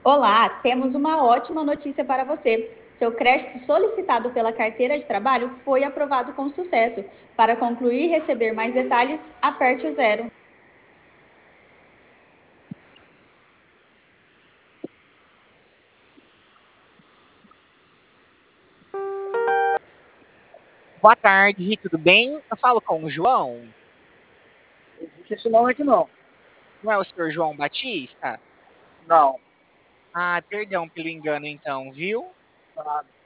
Olá, temos uma ótima notícia para você. Seu crédito solicitado pela carteira de trabalho foi aprovado com sucesso. Para concluir e receber mais detalhes, aperte o zero. Boa tarde, tudo bem? Eu falo com o João. Existe esse nome aqui não. Não é o senhor João Batista? Não. Ah, perdão pelo engano então, viu? Nada.